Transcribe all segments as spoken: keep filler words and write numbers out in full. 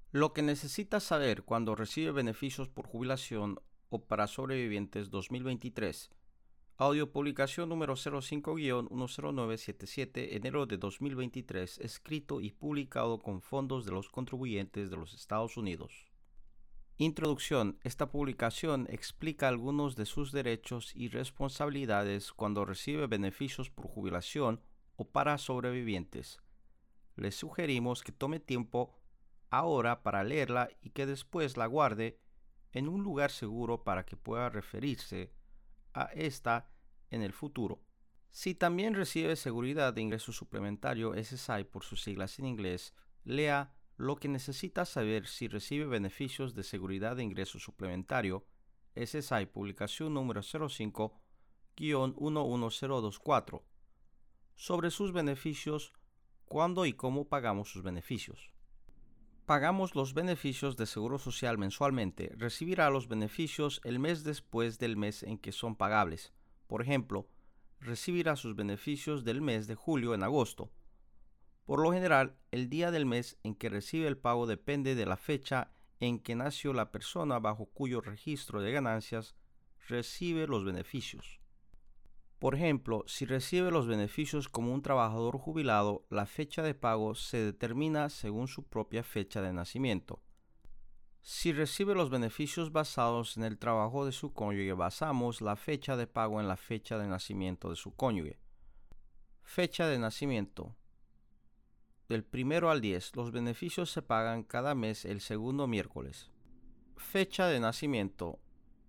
Lo que necesitas saber cuando recibe beneficios por jubilación o para sobrevivientes dos mil veintitrés. Audio publicación número cero cinco guion uno cero nueve siete siete, enero de dos mil veintitrés, escrito y publicado con fondos de los contribuyentes de los Estados Unidos. Introducción. Esta publicación explica algunos de sus derechos y responsabilidades cuando recibe beneficios por jubilación o para sobrevivientes. Les sugerimos que tome tiempo ahora para leerla y que después la guarde en un lugar seguro para que pueda referirse a esta en el futuro. Si también recibe seguridad de ingreso suplementario S S I por sus siglas en inglés, lea Lo que necesita saber si recibe beneficios de seguridad de ingreso suplementario S S I, publicación número cero cinco guion uno uno cero dos cuatro, sobre sus beneficios, cuándo y cómo pagamos sus beneficios. Pagamos los beneficios de Seguro Social mensualmente. Recibirá los beneficios el mes después del mes en que son pagables. Por ejemplo, recibirá sus beneficios del mes de julio en agosto. Por lo general, el día del mes en que recibe el pago depende de la fecha en que nació la persona bajo cuyo registro de ganancias recibe los beneficios. Por ejemplo, si recibe los beneficios como un trabajador jubilado, la fecha de pago se determina según su propia fecha de nacimiento. Si recibe los beneficios basados en el trabajo de su cónyuge, basamos la fecha de pago en la fecha de nacimiento de su cónyuge. Fecha de nacimiento. Del primero al diez, los beneficios se pagan cada mes el segundo miércoles. Fecha de nacimiento.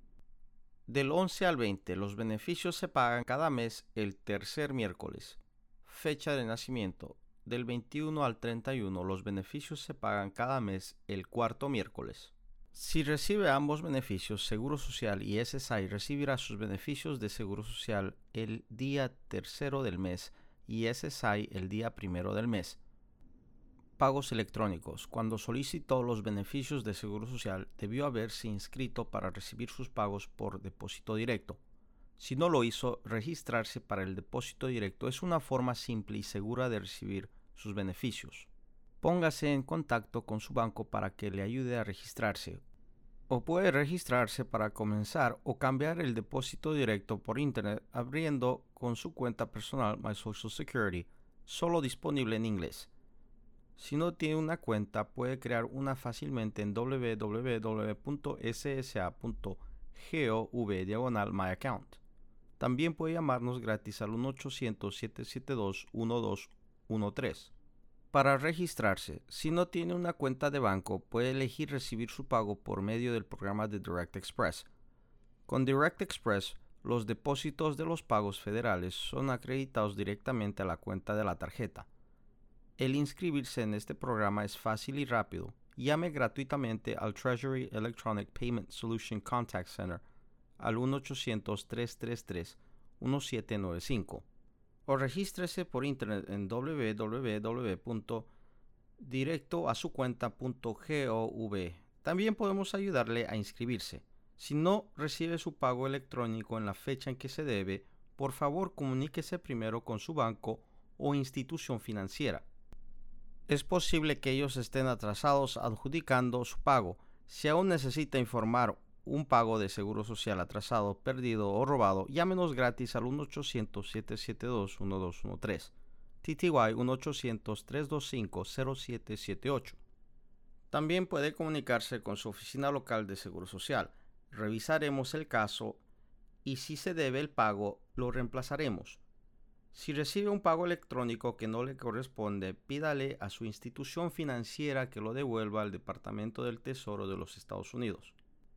Del once al veinte, los beneficios se pagan cada mes el tercer miércoles. Fecha de nacimiento. Del veintiuno al treinta y uno, los beneficios se pagan cada mes el cuarto miércoles. Si recibe ambos beneficios, Seguro Social y S S I, recibirá sus beneficios de Seguro Social el día tercero del mes y S S I el día primero del mes. Pagos electrónicos. Cuando solicitó los beneficios de Seguro Social, debió haberse inscrito para recibir sus pagos por depósito directo. Si no lo hizo, registrarse para el depósito directo es una forma simple y segura de recibir sus beneficios. Póngase en contacto con su banco para que le ayude a registrarse. O puede registrarse para comenzar o cambiar el depósito directo por internet abriendo con su cuenta personal My Social Security, solo disponible en inglés. Si no tiene una cuenta, puede crear una fácilmente en w w w punto s s a punto gov diagonal my account. También puede llamarnos gratis al uno ochocientos, siete siete dos, uno dos uno tres. Para registrarse, si no tiene una cuenta de banco, puede elegir recibir su pago por medio del programa de Direct Express. Con Direct Express, los depósitos de los pagos federales son acreditados directamente a la cuenta de la tarjeta. El inscribirse en este programa es fácil y rápido. Llame gratuitamente al Treasury Electronic Payment Solution Contact Center al uno ochocientos, tres tres tres, uno siete nueve cinco o regístrese por internet en w w w punto directo a su cuenta punto gov. También podemos ayudarle a inscribirse. Si no recibe su pago electrónico en la fecha en que se debe, por favor comuníquese primero con su banco o institución financiera. Es posible que ellos estén atrasados adjudicando su pago. Si aún necesita informar un pago de Seguro Social atrasado, perdido o robado, llámenos gratis al uno ochocientos, siete siete dos, uno dos uno tres, T T Y uno ochocientos, tres dos cinco, cero siete siete ocho. También puede comunicarse con su oficina local de Seguro Social. Revisaremos el caso y si se debe el pago, lo reemplazaremos. Si recibe un pago electrónico que no le corresponde, pídale a su institución financiera que lo devuelva al Departamento del Tesoro de los Estados Unidos.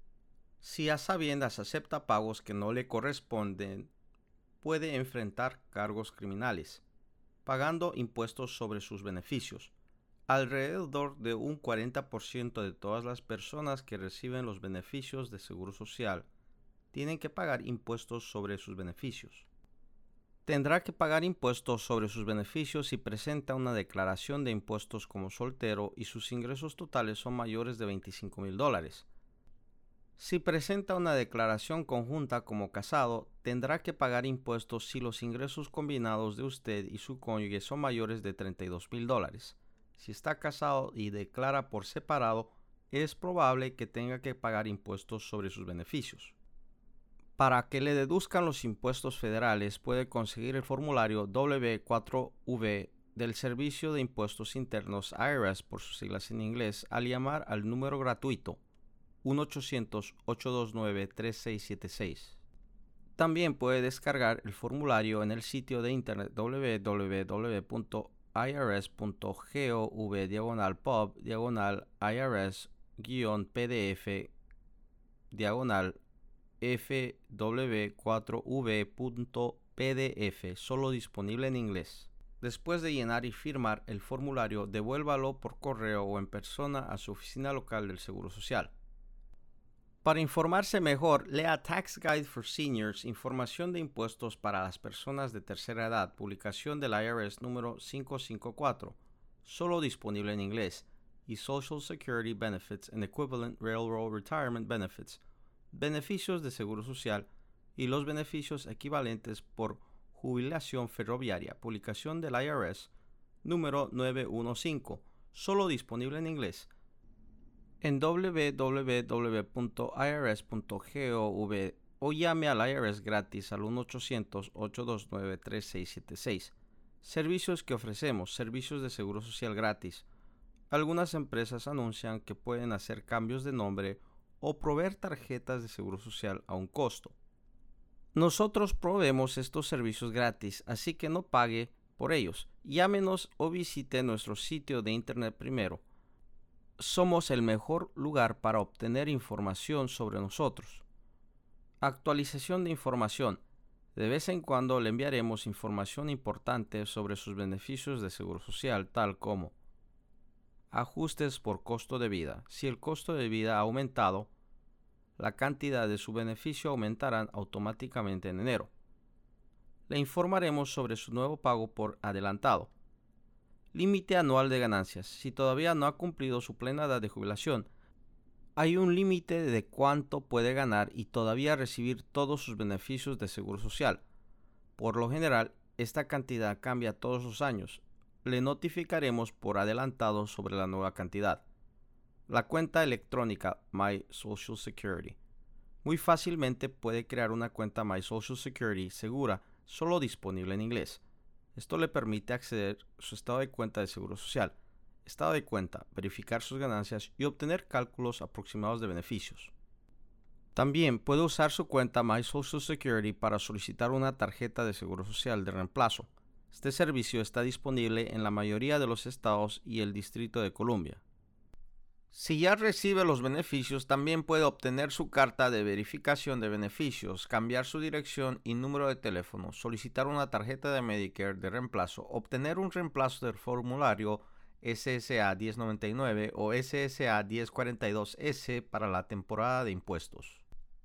Si a sabiendas acepta pagos que no le corresponden, puede enfrentar cargos criminales, pagando impuestos sobre sus beneficios. Alrededor de un cuarenta por ciento de todas las personas que reciben los beneficios de Seguro Social tienen que pagar impuestos sobre sus beneficios. Tendrá que pagar impuestos sobre sus beneficios si presenta una declaración de impuestos como soltero y sus ingresos totales son mayores de veinticinco mil dólares. Si presenta una declaración conjunta como casado, tendrá que pagar impuestos si los ingresos combinados de usted y su cónyuge son mayores de treinta y dos mil dólares. Si está casado y declara por separado, es probable que tenga que pagar impuestos sobre sus beneficios. Para que le deduzcan los impuestos federales, puede conseguir el formulario W cuatro V del Servicio de Impuestos Internos I R S por sus siglas en inglés al llamar al número gratuito uno ochocientos, ocho dos nueve, tres seis siete seis. También puede descargar el formulario en el sitio de internet w w w punto i r s punto gov diagonal pub diagonal irs guión pdf diagonal f w cuatro v punto p d f, solo disponible en inglés. Después de llenar y firmar el formulario, devuélvalo por correo o en persona a su oficina local del Seguro Social. Para informarse mejor, lea Tax Guide for Seniors, información de impuestos para las personas de tercera edad, publicación del I R S número quinientos cincuenta y cuatro, solo disponible en inglés, y Social Security Benefits and Equivalent Railroad Retirement Benefits, beneficios de seguro social y los beneficios equivalentes por jubilación ferroviaria, publicación del I R S número novecientos quince, solo disponible en inglés. En w w w punto i r s punto gov o llame al I R S gratis al uno ochocientos, ocho dos nueve, tres seis siete seis. Servicios que ofrecemos: servicios de seguro social gratis. Algunas empresas anuncian que pueden hacer cambios de nombre o proveer tarjetas de seguro social a un costo. Nosotros proveemos estos servicios gratis, así que no pague por ellos. Llámenos o visite nuestro sitio de internet primero. Somos el mejor lugar para obtener información sobre nosotros. Actualización de información. De vez en cuando le enviaremos información importante sobre sus beneficios de seguro social, tal como ajustes por costo de vida. Si el costo de vida ha aumentado, la cantidad de su beneficio aumentará automáticamente en enero. Le informaremos sobre su nuevo pago por adelantado. Límite anual de ganancias. Si todavía no ha cumplido su plena edad de jubilación, hay un límite de cuánto puede ganar y todavía recibir todos sus beneficios de seguro social. Por lo general, esta cantidad cambia todos los años. Le notificaremos por adelantado sobre la nueva cantidad. La cuenta electrónica My Social Security. Muy fácilmente puede crear una cuenta My Social Security segura, solo disponible en inglés. Esto le permite acceder a su estado de cuenta de seguro social, estado de cuenta, verificar sus ganancias y obtener cálculos aproximados de beneficios. También puede usar su cuenta My Social Security para solicitar una tarjeta de seguro social de reemplazo. Este servicio está disponible en la mayoría de los estados y el Distrito de Columbia. Si ya recibe los beneficios, también puede obtener su carta de verificación de beneficios, cambiar su dirección y número de teléfono, solicitar una tarjeta de Medicare de reemplazo, obtener un reemplazo del formulario S S A diez noventa y nueve o S S A diez cuarenta y dos S para la temporada de impuestos.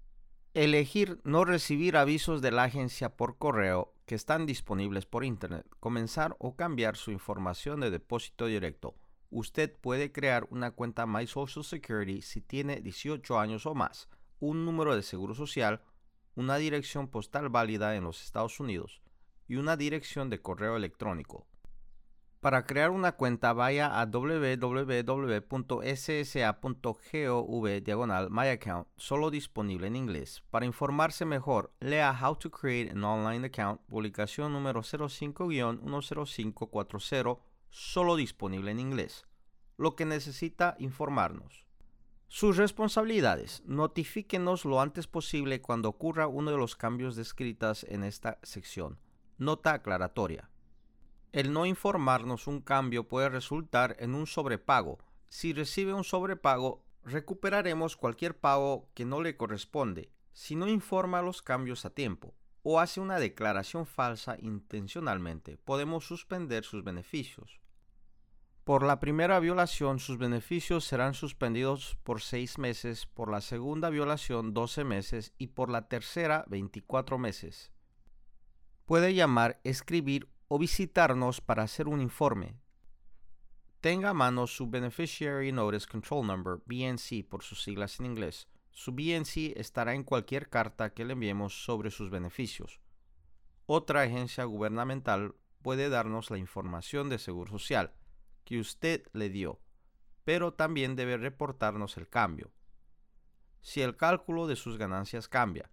Elegir no recibir avisos de la agencia por correo que están disponibles por Internet. Comenzar o cambiar su información de depósito directo. Usted puede crear una cuenta My Social Security si tiene dieciocho años o más, un número de seguro social, una dirección postal válida en los Estados Unidos y una dirección de correo electrónico. Para crear una cuenta, vaya a w w w punto s s a punto gov diagonal my account, solo disponible en inglés. Para informarse mejor, lea How to Create an Online Account, publicación número cero cinco guión uno cero cinco cuatro cero, solo disponible en inglés. Lo que necesita informarnos. Sus responsabilidades. Notifíquenos lo antes posible cuando ocurra uno de los cambios descritos en esta sección. Nota aclaratoria. El no informarnos un cambio puede resultar en un sobrepago. Si recibe un sobrepago, recuperaremos cualquier pago que no le corresponde si no informa los cambios a tiempo o hace una declaración falsa intencionalmente. Podemos suspender sus beneficios. Por la primera violación, sus beneficios serán suspendidos por seis meses, por la segunda violación doce meses y por la tercera veinticuatro meses. Puede llamar, escribir o visitarnos para hacer un informe. Tenga a mano su Beneficiary Notice Control Number, B N C por sus siglas en inglés. Su B N C estará en cualquier carta que le enviemos sobre sus beneficios. Otra agencia gubernamental puede darnos la información de seguro social. que usted le dio, pero también debe reportarnos el cambio. Si el cálculo de sus ganancias cambia.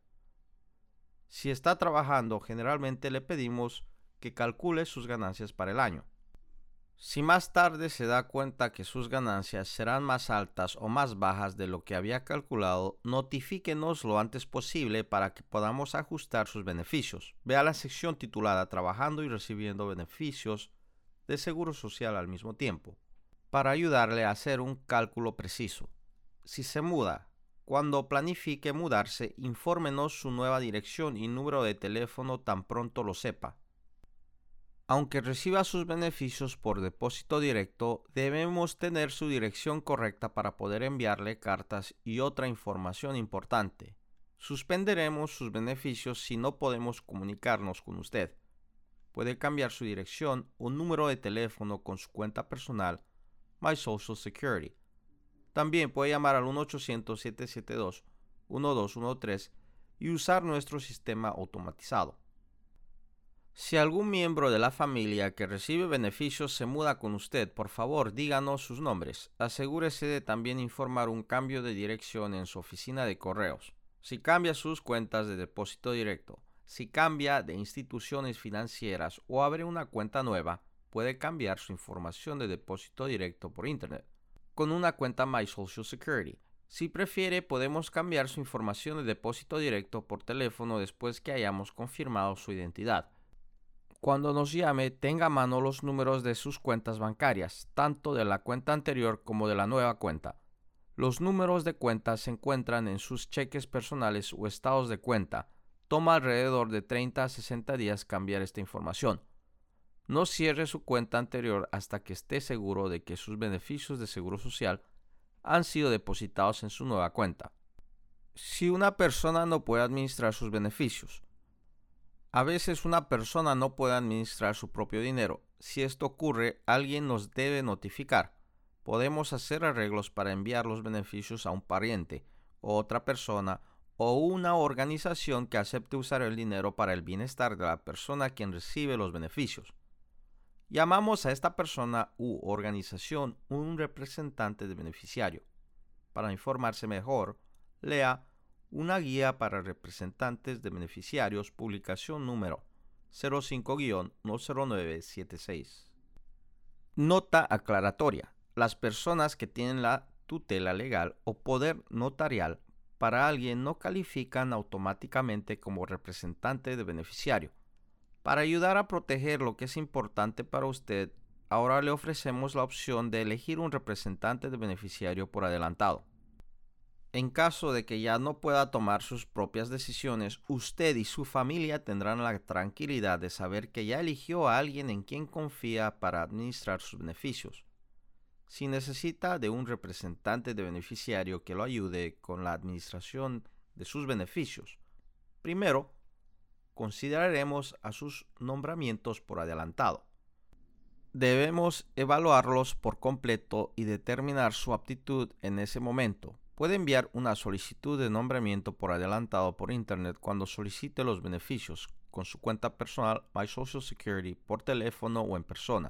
Si está trabajando, generalmente le pedimos que calcule sus ganancias para el año. Si más tarde se da cuenta que sus ganancias serán más altas o más bajas de lo que había calculado, notifíquenos lo antes posible para que podamos ajustar sus beneficios. Vea la sección titulada Trabajando y recibiendo beneficios de Seguro Social al mismo tiempo, para ayudarle a hacer un cálculo preciso. Si se muda, cuando planifique mudarse, infórmenos su nueva dirección y número de teléfono tan pronto lo sepa. Aunque reciba sus beneficios por depósito directo, debemos tener su dirección correcta para poder enviarle cartas y otra información importante. Suspenderemos sus beneficios si no podemos comunicarnos con usted. Puede cambiar su dirección o número de teléfono con su cuenta personal, My Social Security. También puede llamar al uno ochocientos, siete siete dos, uno dos uno tres y usar nuestro sistema automatizado. Si algún miembro de la familia que recibe beneficios se muda con usted, por favor díganos sus nombres. Asegúrese de también informar un cambio de dirección en su oficina de correos. Si cambia sus cuentas de depósito directo, si cambia de instituciones financieras o abre una cuenta nueva, puede cambiar su información de depósito directo por Internet con una cuenta My Social Security. Si prefiere, podemos cambiar su información de depósito directo por teléfono después que hayamos confirmado su identidad. Cuando nos llame, tenga a mano los números de sus cuentas bancarias, tanto de la cuenta anterior como de la nueva cuenta. Los números de cuenta se encuentran en sus cheques personales o estados de cuenta. Toma alrededor de treinta a sesenta días cambiar esta información. No cierre su cuenta anterior hasta que esté seguro de que sus beneficios de Seguro Social han sido depositados en su nueva cuenta. Si una persona no puede administrar sus beneficios. A veces una persona no puede administrar su propio dinero. Si esto ocurre, alguien nos debe notificar. Podemos hacer arreglos para enviar los beneficios a un pariente, o otra persona, o una organización que acepte usar el dinero para el bienestar de la persona quien recibe los beneficios. Llamamos a esta persona u organización un representante de beneficiario. Para informarse mejor, lea Una guía para representantes de beneficiarios, publicación número cero cinco guion uno cero nueve siete seis. Nota aclaratoria. Las personas que tienen la tutela legal o poder notarial para alguien no califican automáticamente como representante de beneficiario. Para ayudar a proteger lo que es importante para usted, ahora le ofrecemos la opción de elegir un representante de beneficiario por adelantado. En caso de que ya no pueda tomar sus propias decisiones, usted y su familia tendrán la tranquilidad de saber que ya eligió a alguien en quien confía para administrar sus beneficios. Si necesita de un representante de beneficiario que lo ayude con la administración de sus beneficios, primero consideraremos a sus nombramientos por adelantado. Debemos evaluarlos por completo y determinar su aptitud en ese momento. Puede enviar una solicitud de nombramiento por adelantado por Internet cuando solicite los beneficios con su cuenta personal My Social Security, por teléfono o en persona.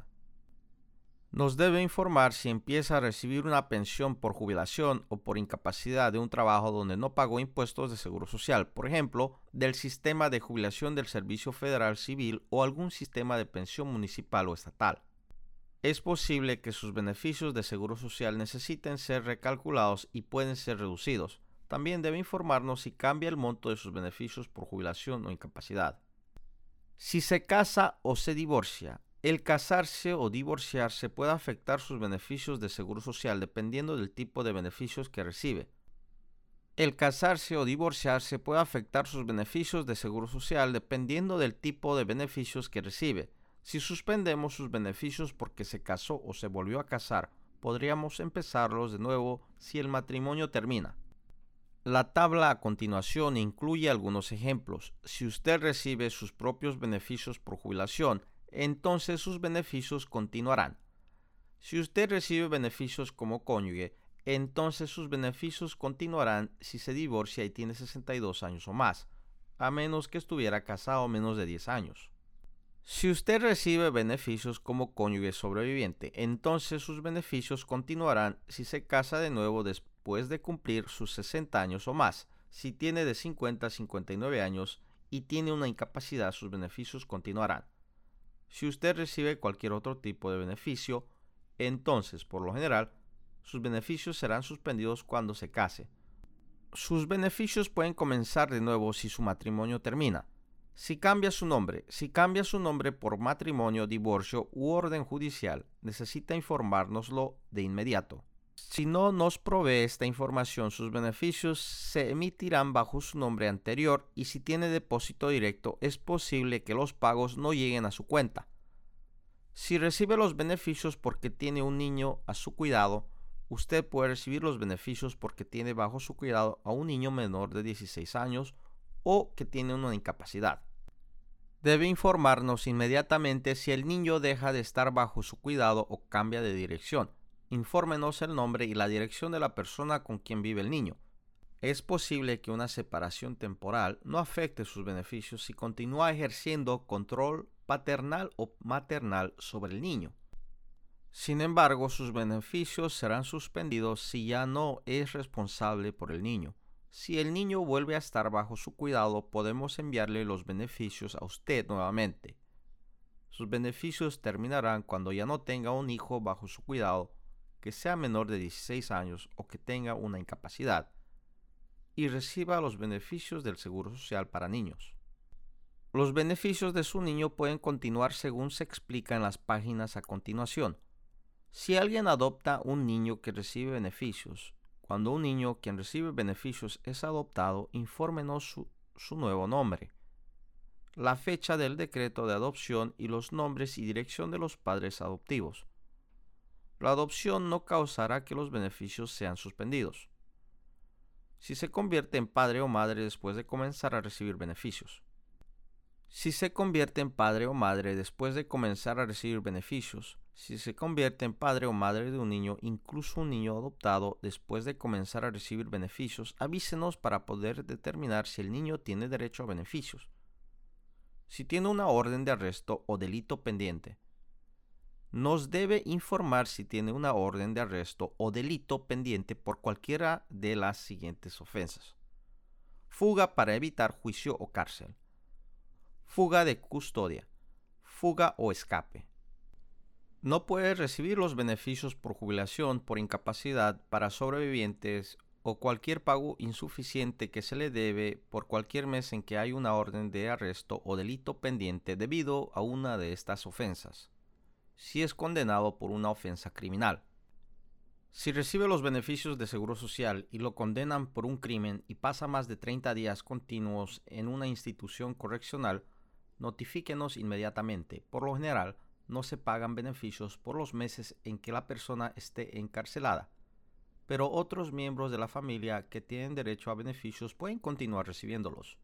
Nos debe informar si empieza a recibir una pensión por jubilación o por incapacidad de un trabajo donde no pagó impuestos de Seguro Social, por ejemplo, del sistema de jubilación del Servicio Federal Civil o algún sistema de pensión municipal o estatal. Es posible que sus beneficios de Seguro Social necesiten ser recalculados y pueden ser reducidos. También debe informarnos si cambia el monto de sus beneficios por jubilación o incapacidad. Si se casa o se divorcia, el casarse o divorciarse puede afectar sus beneficios de Seguro Social dependiendo del tipo de beneficios que recibe. El casarse o divorciarse puede afectar sus beneficios de Seguro Social dependiendo del tipo de beneficios que recibe. Si suspendemos sus beneficios porque se casó o se volvió a casar, podríamos empezarlos de nuevo si el matrimonio termina. La tabla a continuación incluye algunos ejemplos. Si usted recibe sus propios beneficios por jubilación, entonces sus beneficios continuarán. Si usted recibe beneficios como cónyuge, entonces sus beneficios continuarán si se divorcia y tiene sesenta y dos años o más, a menos que estuviera casado menos de diez años. Si usted recibe beneficios como cónyuge sobreviviente, entonces sus beneficios continuarán si se casa de nuevo después de cumplir sus sesenta años o más. Si tiene de cincuenta a cincuenta y nueve años y tiene una incapacidad, sus beneficios continuarán. Si usted recibe cualquier otro tipo de beneficio, entonces, por lo general, sus beneficios serán suspendidos cuando se case. Sus beneficios pueden comenzar de nuevo si su matrimonio termina. Si cambia su nombre, si cambia su nombre por matrimonio, divorcio u orden judicial, necesita informárnoslo de inmediato. Si no nos provee esta información, sus beneficios se emitirán bajo su nombre anterior y si tiene depósito directo, es posible que los pagos no lleguen a su cuenta. Si recibe los beneficios porque tiene un niño a su cuidado, usted puede recibir los beneficios porque tiene bajo su cuidado a un niño menor de dieciséis años o que tiene una incapacidad. Debe informarnos inmediatamente si el niño deja de estar bajo su cuidado o cambia de dirección. Infórmenos el nombre y la dirección de la persona con quien vive el niño. Es posible que una separación temporal no afecte sus beneficios si continúa ejerciendo control paternal o maternal sobre el niño. Sin embargo, sus beneficios serán suspendidos si ya no es responsable por el niño. Si el niño vuelve a estar bajo su cuidado, podemos enviarle los beneficios a usted nuevamente. Sus beneficios terminarán cuando ya no tenga un hijo bajo su cuidado, que sea menor de dieciséis años o que tenga una incapacidad, y reciba los beneficios del Seguro Social para niños. Los beneficios de su niño pueden continuar según se explica en las páginas a continuación. Si alguien adopta un niño que recibe beneficios, cuando un niño quien recibe beneficios es adoptado, infórmenos su, su nuevo nombre, la fecha del decreto de adopción y los nombres y dirección de los padres adoptivos. La adopción no causará que los beneficios sean suspendidos. Si se convierte en padre o madre después de comenzar a recibir beneficios. Si se convierte en padre o madre después de comenzar a recibir beneficios, si se convierte en padre o madre de un niño, incluso un niño adoptado, después de comenzar a recibir beneficios, avísenos para poder determinar si el niño tiene derecho a beneficios. Si tiene una orden de arresto o delito pendiente, nos debe informar si tiene una orden de arresto o delito pendiente por cualquiera de las siguientes ofensas: fuga para evitar juicio o cárcel, fuga de custodia, fuga o escape. No puede recibir los beneficios por jubilación, por incapacidad, para sobrevivientes o cualquier pago insuficiente que se le debe por cualquier mes en que hay una orden de arresto o delito pendiente debido a una de estas ofensas, si es condenado por una ofensa criminal. Si recibe los beneficios de Seguro Social y lo condenan por un crimen y pasa más de treinta días continuos en una institución correccional, notifíquenos inmediatamente. Por lo general, no se pagan beneficios por los meses en que la persona esté encarcelada, pero otros miembros de la familia que tienen derecho a beneficios pueden continuar recibiéndolos.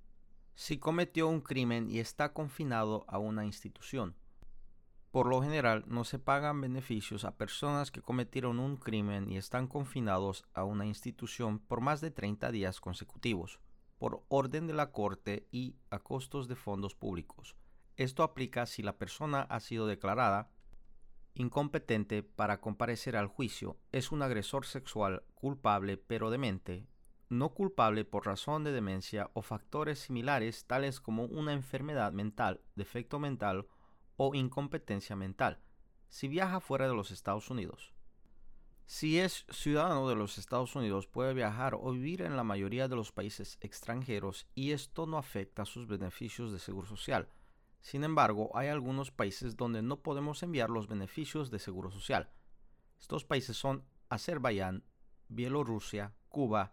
Si cometió un crimen y está confinado a una institución, por lo general no se pagan beneficios a personas que cometieron un crimen y están confinados a una institución por más de treinta días consecutivos, por orden de la Corte y a costos de fondos públicos. Esto aplica si la persona ha sido declarada incompetente para comparecer al juicio, es un agresor sexual culpable pero demente, no culpable por razón de demencia o factores similares tales como una enfermedad mental, defecto mental o incompetencia mental, si viaja fuera de los Estados Unidos. Si es ciudadano de los Estados Unidos, puede viajar o vivir en la mayoría de los países extranjeros y esto no afecta sus beneficios de Seguro Social. Sin embargo, hay algunos países donde no podemos enviar los beneficios de Seguro Social. Estos países son Azerbaiyán, Bielorrusia, Cuba,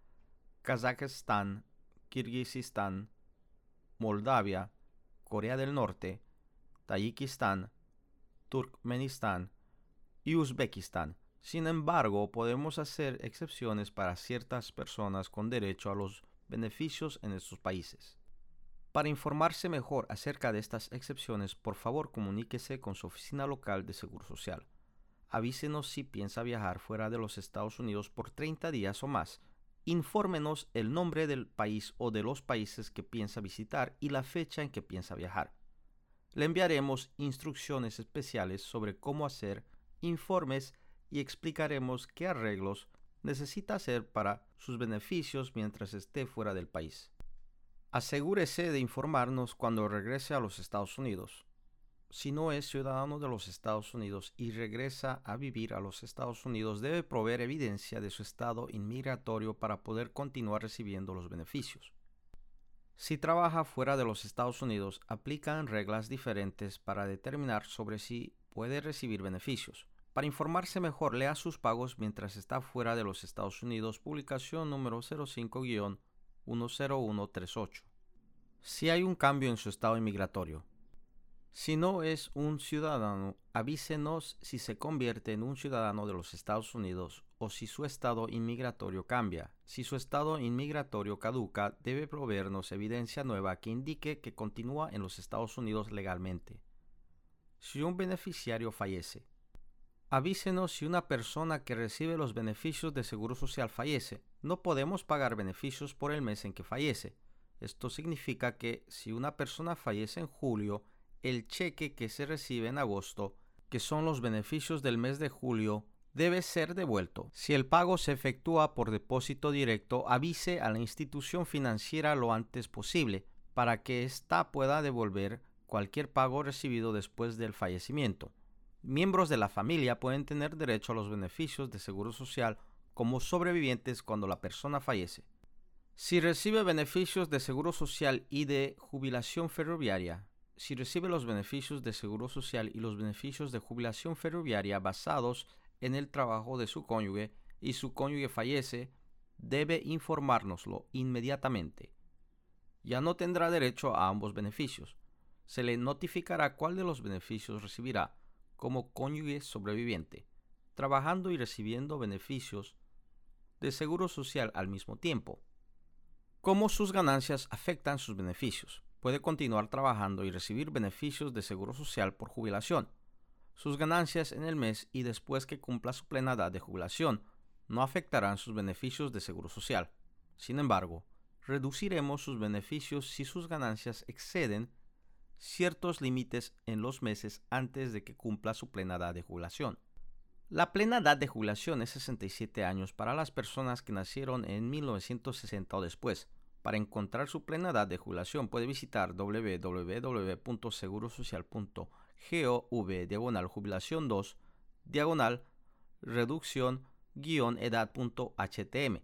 Kazajistán, Kirguistán, Moldavia, Corea del Norte, Tayikistán, Turkmenistán y Uzbekistán. Sin embargo, podemos hacer excepciones para ciertas personas con derecho a los beneficios en estos países. Para informarse mejor acerca de estas excepciones, por favor comuníquese con su oficina local de Seguro Social. Avísenos si piensa viajar fuera de los Estados Unidos por treinta días o más. Infórmenos el nombre del país o de los países que piensa visitar y la fecha en que piensa viajar. Le enviaremos instrucciones especiales sobre cómo hacer informes y explicaremos qué arreglos necesita hacer para sus beneficios mientras esté fuera del país. Asegúrese de informarnos cuando regrese a los Estados Unidos. Si no es ciudadano de los Estados Unidos y regresa a vivir a los Estados Unidos, debe proveer evidencia de su estado inmigratorio para poder continuar recibiendo los beneficios. Si trabaja fuera de los Estados Unidos, aplican reglas diferentes para determinar sobre si puede recibir beneficios. Para informarse mejor, lea sus pagos mientras está fuera de los Estados Unidos, publicación número cero cinco guión uno cero uno tres ocho. Si hay un cambio en su estado inmigratorio. Si no es un ciudadano, avísenos si se convierte en un ciudadano de los Estados Unidos o si su estado inmigratorio cambia. Si su estado inmigratorio caduca, debe proveernos evidencia nueva que indique que continúa en los Estados Unidos legalmente. Si un beneficiario fallece, avísenos si una persona que recibe los beneficios de Seguro Social fallece. No podemos pagar beneficios por el mes en que fallece. Esto significa que si una persona fallece en julio, el cheque que se recibe en agosto, que son los beneficios del mes de julio, debe ser devuelto. Si el pago se efectúa por depósito directo, avise a la institución financiera lo antes posible para que ésta pueda devolver cualquier pago recibido después del fallecimiento. Miembros de la familia pueden tener derecho a los beneficios de Seguro Social como sobrevivientes cuando la persona fallece. Si recibe beneficios de Seguro Social y de jubilación ferroviaria, si recibe los beneficios de Seguro Social y los beneficios de jubilación ferroviaria basados en el trabajo de su cónyuge y su cónyuge fallece, debe informárnoslo inmediatamente. Ya no tendrá derecho a ambos beneficios. Se le notificará cuál de los beneficios recibirá como cónyuge sobreviviente, trabajando y recibiendo beneficios de Seguro Social al mismo tiempo. Cómo sus ganancias afectan sus beneficios. Puede continuar trabajando y recibir beneficios de Seguro Social por jubilación. Sus ganancias en el mes y después que cumpla su plena edad de jubilación no afectarán sus beneficios de Seguro Social. Sin embargo, reduciremos sus beneficios si sus ganancias exceden ciertos límites en los meses antes de que cumpla su plena edad de jubilación. La plena edad de jubilación es sesenta y siete años para las personas que nacieron en mil novecientos sesenta o después. Para encontrar su plena edad de jubilación puede visitar w w w punto seguro social punto gov diagonal jubilación dos diagonal reducción guión edad punto h t m.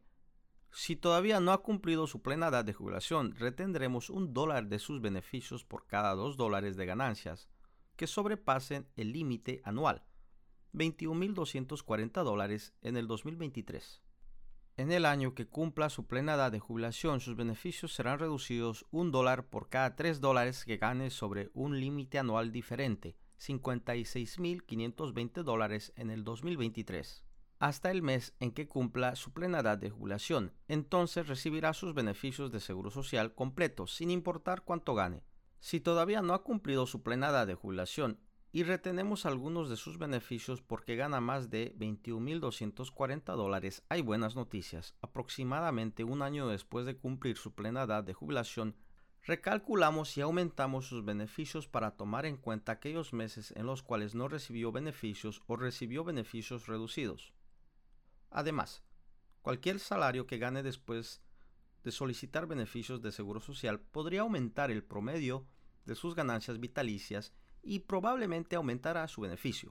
Si todavía no ha cumplido su plena edad de jubilación, retendremos un dólar de sus beneficios por cada dos dólares de ganancias que sobrepasen el límite anual, veintiún mil doscientos cuarenta dólares en el dos mil veintitrés. En el año que cumpla su plena edad de jubilación, sus beneficios serán reducidos un dólar por cada tres dólares que gane sobre un límite anual diferente, cincuenta y seis mil quinientos veinte dólares en el dos mil veintitrés. Hasta el mes en que cumpla su plena edad de jubilación, entonces recibirá sus beneficios de Seguro Social completos, sin importar cuánto gane. Si todavía no ha cumplido su plena edad de jubilación y retenemos algunos de sus beneficios porque gana más de veintiún mil doscientos cuarenta dólares, hay buenas noticias. Aproximadamente un año después de cumplir su plena edad de jubilación, recalculamos y aumentamos sus beneficios para tomar en cuenta aquellos meses en los cuales no recibió beneficios o recibió beneficios reducidos. Además, cualquier salario que gane después de solicitar beneficios de Seguro Social podría aumentar el promedio de sus ganancias vitalicias y probablemente aumentará su beneficio.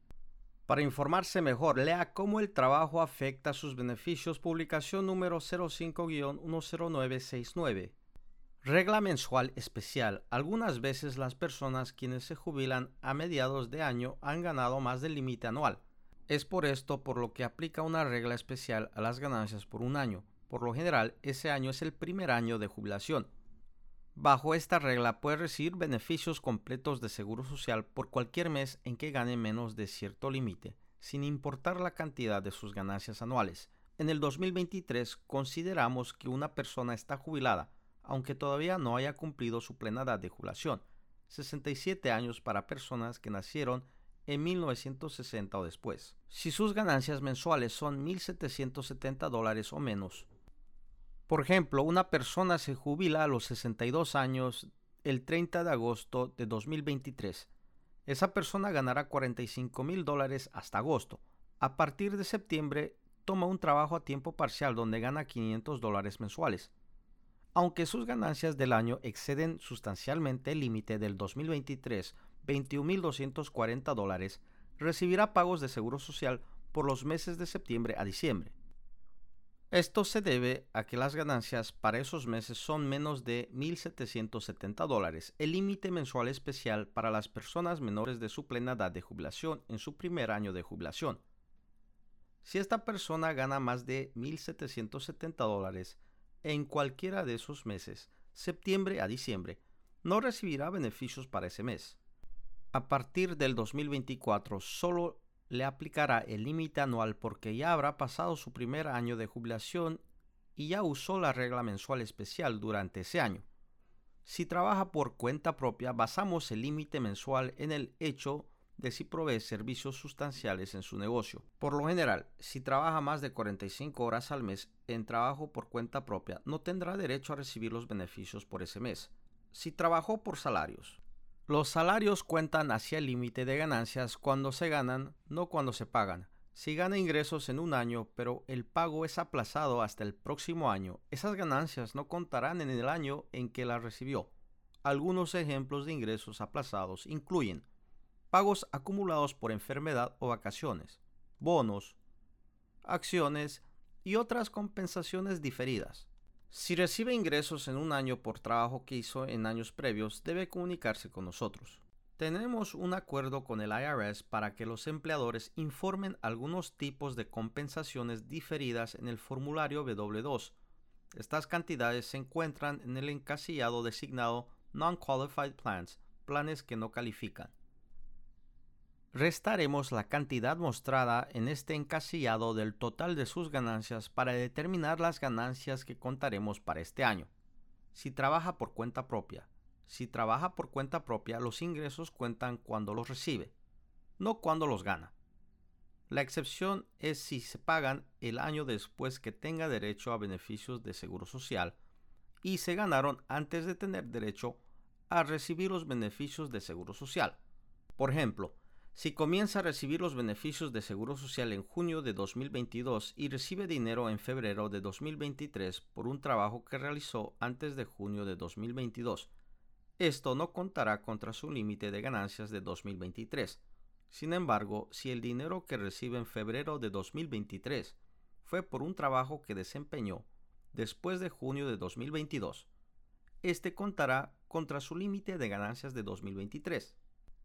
Para informarse mejor, lea cómo el trabajo afecta sus beneficios, publicación número cero cinco guión uno cero nueve seis nueve. Regla mensual especial. Algunas veces las personas quienes se jubilan a mediados de año han ganado más del límite anual. Es por esto por lo que aplica una regla especial a las ganancias por un año. Por lo general, ese año es el primer año de jubilación. Bajo esta regla puede recibir beneficios completos de Seguro Social por cualquier mes en que gane menos de cierto límite, sin importar la cantidad de sus ganancias anuales. En el dos mil veintitrés consideramos que una persona está jubilada, aunque todavía no haya cumplido su plena edad de jubilación, sesenta y siete años para personas que nacieron en mil novecientos sesenta o después. Si sus ganancias mensuales son mil setecientos setenta dólares o menos. Por ejemplo, una persona se jubila a los sesenta y dos años el treinta de agosto de dos mil veintitrés. Esa persona ganará cuarenta y cinco mil dólares hasta agosto. A partir de septiembre, toma un trabajo a tiempo parcial donde gana quinientos dólares mensuales. Aunque sus ganancias del año exceden sustancialmente el límite del dos mil veintitrés, veintiún mil doscientos cuarenta dólares, recibirá pagos de seguro social por los meses de septiembre a diciembre. Esto se debe a que las ganancias para esos meses son menos de mil setecientos setenta dólares, el límite mensual especial para las personas menores de su plena edad de jubilación en su primer año de jubilación. Si esta persona gana más de mil setecientos setenta dólares en cualquiera de esos meses, septiembre a diciembre, no recibirá beneficios para ese mes. A partir del dos mil veinticuatro, solo le aplicará el límite anual porque ya habrá pasado su primer año de jubilación y ya usó la regla mensual especial durante ese año. Si trabaja por cuenta propia, basamos el límite mensual en el hecho de si provee servicios sustanciales en su negocio. Por lo general, si trabaja más de cuarenta y cinco horas al mes en trabajo por cuenta propia, no tendrá derecho a recibir los beneficios por ese mes. Si trabajó por salarios, los salarios cuentan hacia el límite de ganancias cuando se ganan, no cuando se pagan. Si gana ingresos en un año, pero el pago es aplazado hasta el próximo año, esas ganancias no contarán en el año en que las recibió. Algunos ejemplos de ingresos aplazados incluyen pagos acumulados por enfermedad o vacaciones, bonos, acciones y otras compensaciones diferidas. Si recibe ingresos en un año por trabajo que hizo en años previos, debe comunicarse con nosotros. Tenemos un acuerdo con el I R S para que los empleadores informen algunos tipos de compensaciones diferidas en el formulario W dos. Estas cantidades se encuentran en el encasillado designado Non-Qualified Plans, planes que no califican. Restaremos la cantidad mostrada en este encasillado del total de sus ganancias para determinar las ganancias que contaremos para este año. Si trabaja por cuenta propia. Si trabaja por cuenta propia, los ingresos cuentan cuando los recibe, no cuando los gana. La excepción es si se pagan el año después que tenga derecho a beneficios de seguro social y se ganaron antes de tener derecho a recibir los beneficios de seguro social. Por ejemplo, si comienza a recibir los beneficios de seguro social en junio de dos mil veintidós y recibe dinero en febrero de dos mil veintitrés por un trabajo que realizó antes de junio de dos mil veintidós, esto no contará contra su límite de ganancias de dos mil veintitrés. Sin embargo, si el dinero que recibe en febrero de dos mil veintitrés fue por un trabajo que desempeñó después de junio de dos mil veintidós, este contará contra su límite de ganancias de dos mil veintitrés.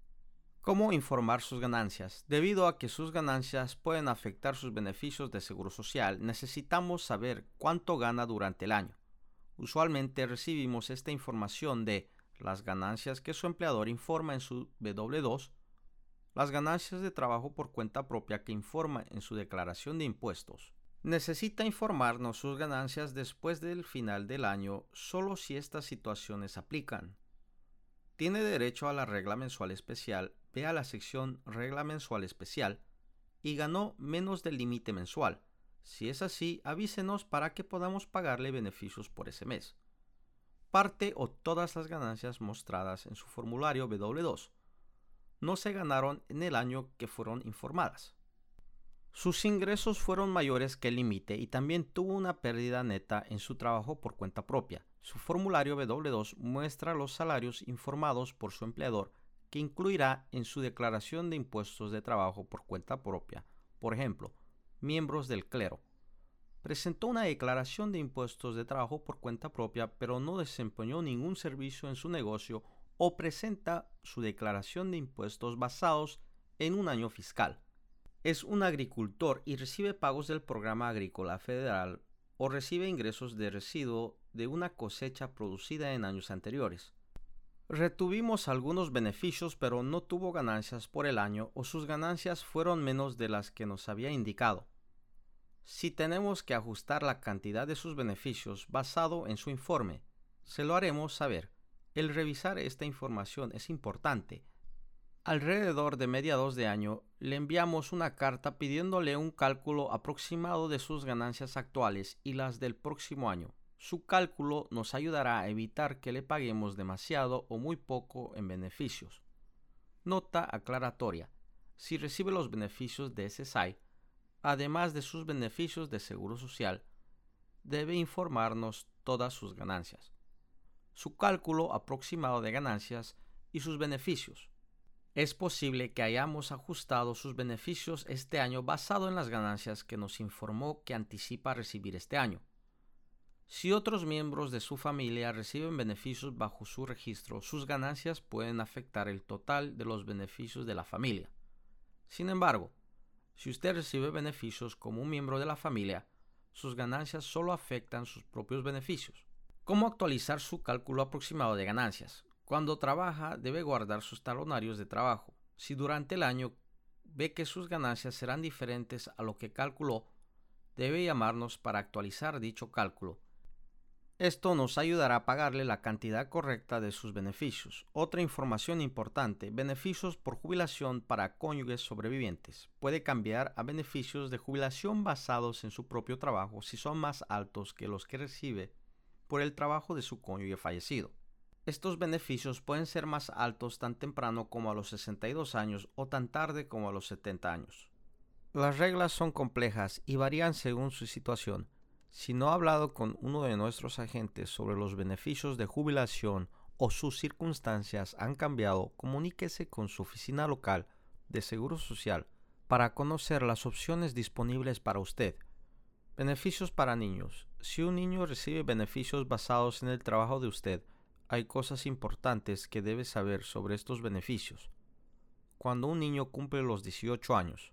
¿Cómo informar sus ganancias? Debido a que sus ganancias pueden afectar sus beneficios de seguro social, necesitamos saber cuánto gana durante el año. Usualmente recibimos esta información de las ganancias que su empleador informa en su W dos, las ganancias de trabajo por cuenta propia que informa en su declaración de impuestos. Necesita informarnos sus ganancias después del final del año solo si estas situaciones aplican. Tiene derecho a la regla mensual especial, vea la sección regla mensual especial y ganó menos del límite mensual. Si es así, avísenos para que podamos pagarle beneficios por ese mes. Parte o todas las ganancias mostradas en su formulario W dos no se ganaron en el año que fueron informadas. Sus ingresos fueron mayores que el límite y también tuvo una pérdida neta en su trabajo por cuenta propia. Su formulario W dos muestra los salarios informados por su empleador que incluirá en su declaración de impuestos de trabajo por cuenta propia. Por ejemplo, miembros del clero. Presentó una declaración de impuestos de trabajo por cuenta propia, pero no desempeñó ningún servicio en su negocio o presenta su declaración de impuestos basados en un año fiscal. Es un agricultor y recibe pagos del Programa Agrícola Federal o recibe ingresos de residuo de una cosecha producida en años anteriores. Retuvimos algunos beneficios, pero no tuvo ganancias por el año o sus ganancias fueron menos de las que nos había indicado. Si tenemos que ajustar la cantidad de sus beneficios basado en su informe, se lo haremos saber. El revisar esta información es importante. Alrededor de mediados de año, le enviamos una carta pidiéndole un cálculo aproximado de sus ganancias actuales y las del próximo año. Su cálculo nos ayudará a evitar que le paguemos demasiado o muy poco en beneficios. Nota aclaratoria: si recibe los beneficios de S S I, además de sus beneficios de Seguro Social, debe informarnos todas sus ganancias, su cálculo aproximado de ganancias y sus beneficios. Es posible que hayamos ajustado sus beneficios este año basado en las ganancias que nos informó que anticipa recibir este año. Si otros miembros de su familia reciben beneficios bajo su registro, sus ganancias pueden afectar el total de los beneficios de la familia. Sin embargo, si usted recibe beneficios como un miembro de la familia, sus ganancias solo afectan sus propios beneficios. ¿Cómo actualizar su cálculo aproximado de ganancias? Cuando trabaja, debe guardar sus talonarios de trabajo. Si durante el año ve que sus ganancias serán diferentes a lo que calculó, debe llamarnos para actualizar dicho cálculo. Esto nos ayudará a pagarle la cantidad correcta de sus beneficios. Otra información importante: beneficios por jubilación para cónyuges sobrevivientes. Puede cambiar a beneficios de jubilación basados en su propio trabajo si son más altos que los que recibe por el trabajo de su cónyuge fallecido. Estos beneficios pueden ser más altos tan temprano como a los sesenta y dos años o tan tarde como a los setenta años. Las reglas son complejas y varían según su situación. Si no ha hablado con uno de nuestros agentes sobre los beneficios de jubilación o sus circunstancias han cambiado, comuníquese con su oficina local de Seguro Social para conocer las opciones disponibles para usted. Beneficios para niños. Si un niño recibe beneficios basados en el trabajo de usted, hay cosas importantes que debe saber sobre estos beneficios. Cuando un niño cumple los dieciocho años.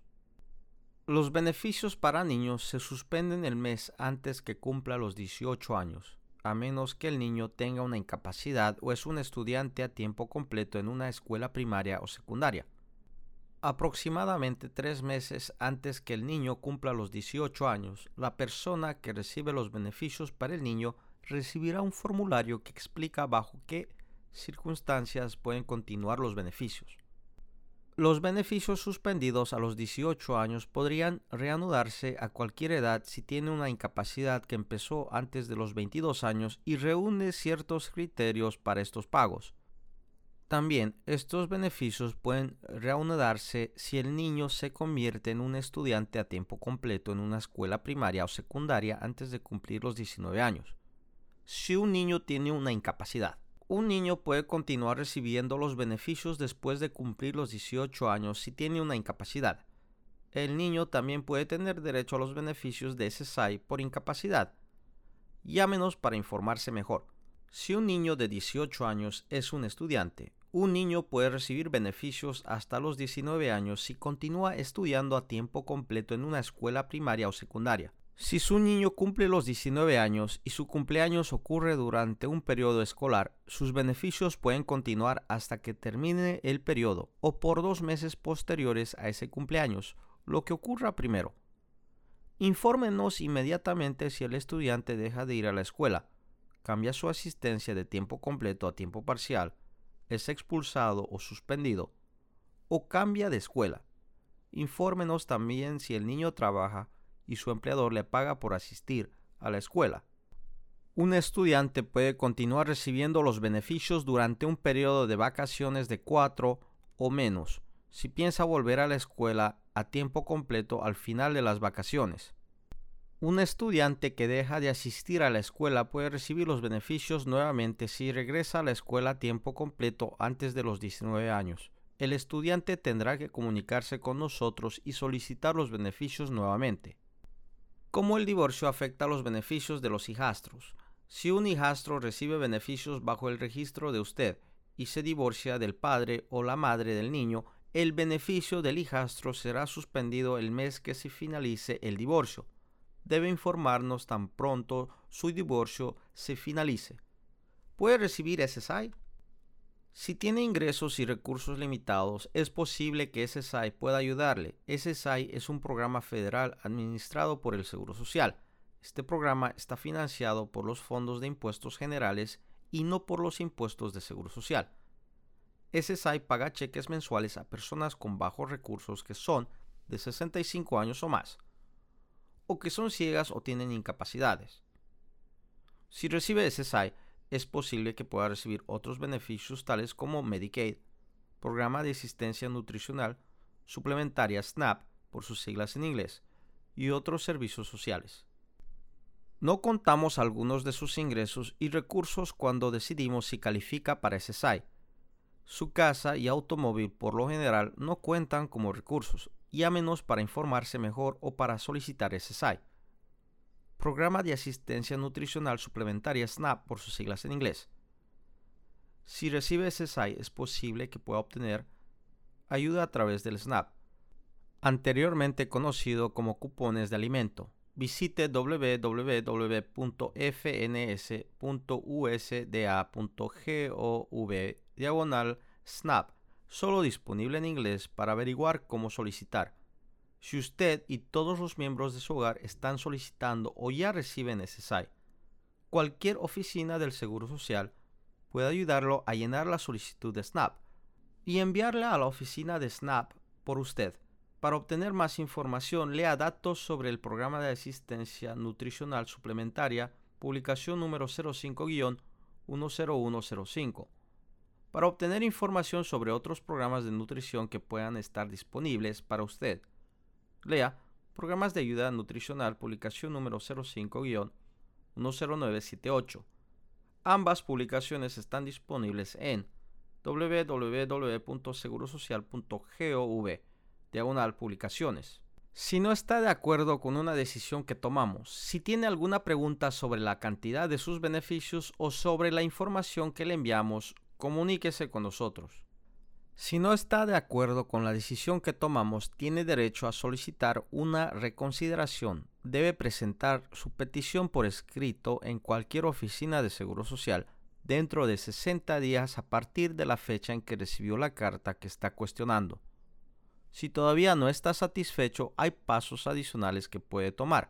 Los beneficios para niños se suspenden el mes antes que cumpla los dieciocho años, a menos que el niño tenga una incapacidad o es un estudiante a tiempo completo en una escuela primaria o secundaria. Aproximadamente tres meses antes que el niño cumpla los dieciocho años, la persona que recibe los beneficios para el niño recibirá un formulario que explica bajo qué circunstancias pueden continuar los beneficios. Los beneficios suspendidos a los dieciocho años podrían reanudarse a cualquier edad si tiene una incapacidad que empezó antes de los veintidós años y reúne ciertos criterios para estos pagos. También, estos beneficios pueden reanudarse si el niño se convierte en un estudiante a tiempo completo en una escuela primaria o secundaria antes de cumplir los diecinueve años. Si un niño tiene una incapacidad. Un niño puede continuar recibiendo los beneficios después de cumplir los dieciocho años si tiene una incapacidad. El niño también puede tener derecho a los beneficios de S S I por incapacidad. Llámenos para informarse mejor. Si un niño de dieciocho años es un estudiante, un niño puede recibir beneficios hasta los diecinueve años si continúa estudiando a tiempo completo en una escuela primaria o secundaria. Si su niño cumple los diecinueve años y su cumpleaños ocurre durante un periodo escolar, sus beneficios pueden continuar hasta que termine el periodo o por dos meses posteriores a ese cumpleaños, lo que ocurra primero. Infórmenos inmediatamente si el estudiante deja de ir a la escuela, cambia su asistencia de tiempo completo a tiempo parcial, es expulsado o suspendido, o cambia de escuela. Infórmenos también si el niño trabaja y su empleador le paga por asistir a la escuela. Un estudiante puede continuar recibiendo los beneficios durante un periodo de vacaciones de cuatro o menos, si piensa volver a la escuela a tiempo completo al final de las vacaciones. Un estudiante que deja de asistir a la escuela puede recibir los beneficios nuevamente si regresa a la escuela a tiempo completo antes de los diecinueve años. El estudiante tendrá que comunicarse con nosotros y solicitar los beneficios nuevamente. ¿Cómo el divorcio afecta los beneficios de los hijastros? Si un hijastro recibe beneficios bajo el registro de usted y se divorcia del padre o la madre del niño, el beneficio del hijastro será suspendido el mes que se finalice el divorcio. Debe informarnos tan pronto su divorcio se finalice. ¿Puede recibir S S I? Si tiene ingresos y recursos limitados, es posible que S S I pueda ayudarle. S S I es un programa federal administrado por el Seguro Social. Este programa está financiado por los fondos de impuestos generales y no por los impuestos de Seguro Social. S S I paga cheques mensuales a personas con bajos recursos que son de sesenta y cinco años o más, o que son ciegas o tienen incapacidades. Si recibe S S I, es posible que pueda recibir otros beneficios tales como Medicaid, Programa de Asistencia Nutricional Suplementaria SNAP, por sus siglas en inglés, y otros servicios sociales. No contamos algunos de sus ingresos y recursos cuando decidimos si califica para S S I. Su casa y automóvil por lo general no cuentan como recursos, y a menos para informarse mejor o para solicitar S S I. Programa de Asistencia Nutricional Suplementaria SNAP, por sus siglas en inglés. Si recibe S S I, es posible que pueda obtener ayuda a través del SNAP, anteriormente conocido como cupones de alimento. Visite w w w punto f n s punto u s d a punto gov diagonal SNAP, solo disponible en inglés, para averiguar cómo solicitar. Si usted y todos los miembros de su hogar están solicitando o ya reciben S S I, cualquier oficina del Seguro Social puede ayudarlo a llenar la solicitud de SNAP y enviarla a la oficina de SNAP por usted. Para obtener más información, lea datos sobre el Programa de Asistencia Nutricional Suplementaria, publicación número cero cinco guión uno cero uno cero cinco. Para obtener información sobre otros programas de nutrición que puedan estar disponibles para usted, lea Programas de Ayuda Nutricional, publicación número cero cinco guión uno cero nueve siete ocho. Ambas publicaciones están disponibles en w w w punto segurosocial punto gov diagonal publicaciones. Si no está de acuerdo con una decisión que tomamos, si tiene alguna pregunta sobre la cantidad de sus beneficios o sobre la información que le enviamos, comuníquese con nosotros. Si no está de acuerdo con la decisión que tomamos, tiene derecho a solicitar una reconsideración. Debe presentar su petición por escrito en cualquier oficina de Seguro Social dentro de sesenta días a partir de la fecha en que recibió la carta que está cuestionando. Si todavía no está satisfecho, hay pasos adicionales que puede tomar.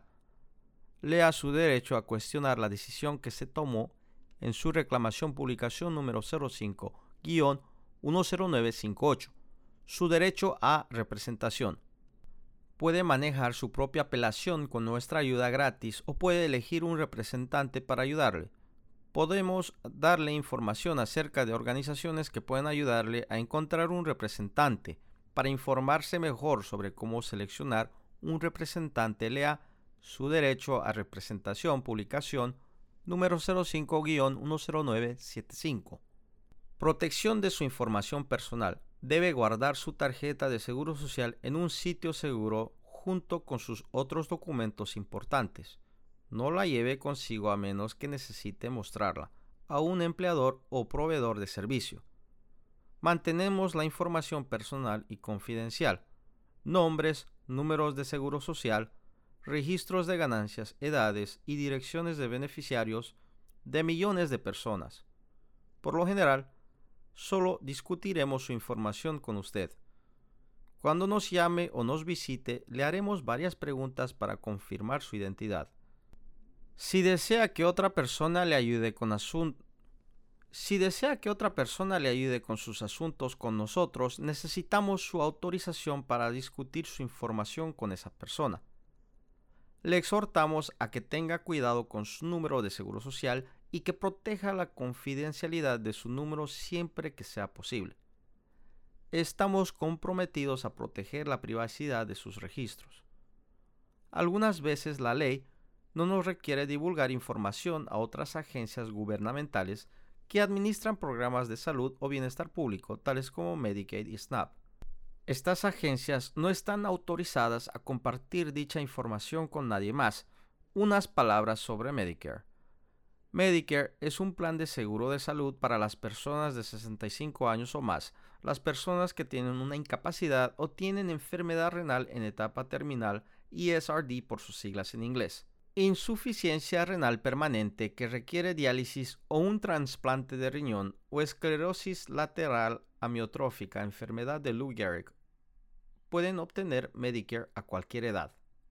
Lea su derecho a cuestionar la decisión que se tomó en su reclamación, publicación número cero cinco guión uno cero nueve cinco ocho. Su derecho a representación. Puede manejar su propia apelación con nuestra ayuda gratis o puede elegir un representante para ayudarle. Podemos darle información acerca de organizaciones que pueden ayudarle a encontrar un representante. Para informarse mejor sobre cómo seleccionar un representante, lea su derecho a representación, publicación número cero cinco guión uno cero nueve siete cinco. Protección de su información personal. Debe guardar su tarjeta de Seguro Social en un sitio seguro junto con sus otros documentos importantes. No la lleve consigo a menos que necesite mostrarla a un empleador o proveedor de servicio. Mantenemos la información personal y confidencial: nombres, números de seguro social, registros de ganancias, edades y direcciones de beneficiarios de millones de personas. Por lo general, solo discutiremos su información con usted. Cuando nos llame o nos visite, le haremos varias preguntas para confirmar su identidad. Si desea que otra persona le ayude con asuntos Si desea que otra persona le ayude con sus asuntos con nosotros, necesitamos su autorización para discutir su información con esa persona. Le exhortamos a que tenga cuidado con su número de seguro social y que proteja la confidencialidad de su número siempre que sea posible. Estamos comprometidos a proteger la privacidad de sus registros. Algunas veces la ley no nos requiere divulgar información a otras agencias gubernamentales que administran programas de salud o bienestar público, tales como Medicaid y SNAP. Estas agencias no están autorizadas a compartir dicha información con nadie más. Unas palabras sobre Medicare. Medicare es un plan de seguro de salud para las personas de sesenta y cinco años o más, las personas que tienen una incapacidad o tienen enfermedad renal en etapa terminal, E S R D por sus siglas en inglés, insuficiencia renal permanente que requiere diálisis o un trasplante de riñón, o esclerosis lateral amiotrófica, enfermedad de Lou Gehrig, pueden obtener Medicare a cualquier edad.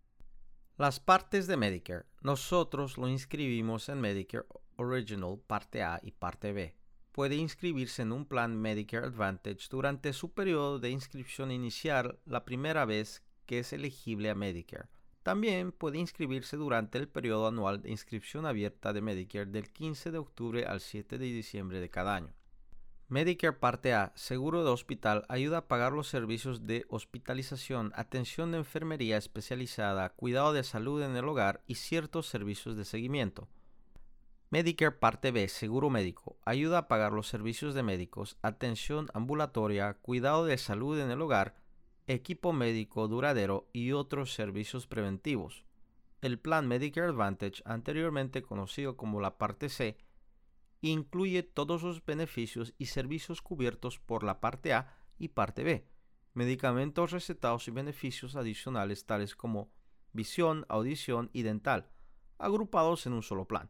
Las partes de Medicare. Nosotros lo inscribimos en Medicare Original Parte A y Parte B. Puede inscribirse en un plan Medicare Advantage durante su periodo de inscripción inicial la primera vez que es elegible a Medicare. También puede inscribirse durante el periodo anual de inscripción abierta de Medicare del quince de octubre al siete de diciembre de cada año. Medicare Parte A, seguro de hospital, ayuda a pagar los servicios de hospitalización, atención de enfermería especializada, cuidado de salud en el hogar y ciertos servicios de seguimiento. Medicare Parte B, seguro médico, ayuda a pagar los servicios de médicos, atención ambulatoria, cuidado de salud en el hogar, equipo médico duradero y otros servicios preventivos. El plan Medicare Advantage, anteriormente conocido como la Parte C, incluye todos los beneficios y servicios cubiertos por la Parte A y Parte B, medicamentos recetados y beneficios adicionales tales como visión, audición y dental, agrupados en un solo plan.